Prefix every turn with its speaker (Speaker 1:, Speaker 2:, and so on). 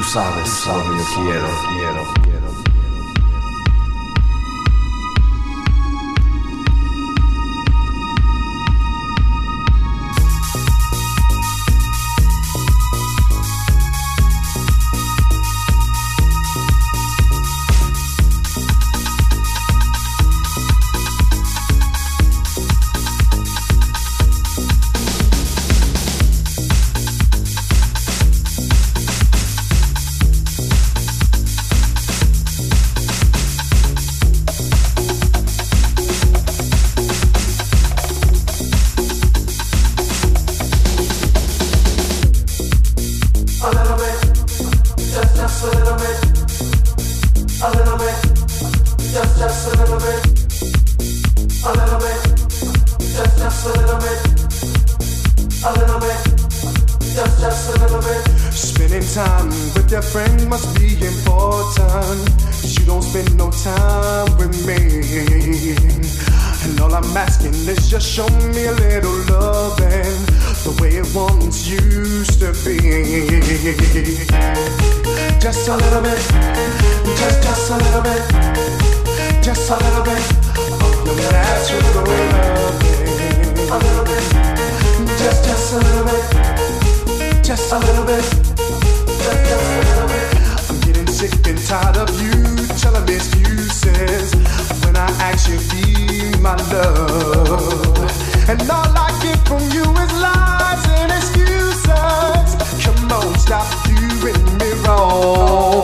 Speaker 1: sabes lo que yo quiero.
Speaker 2: Spending time with your friend must be important, 'cause you don't spend no time with me. And all I'm asking is just show me a little loving, the way it once used to be. Just a little bit, just a little bit, just a little bit of your natural loving. A little bit, just a little bit. Just a little bit, just a little bit. I'm getting sick and tired of you telling me excuses when I actually feel my love. And all I get from you is lies and excuses. Come on, stop doing me wrong.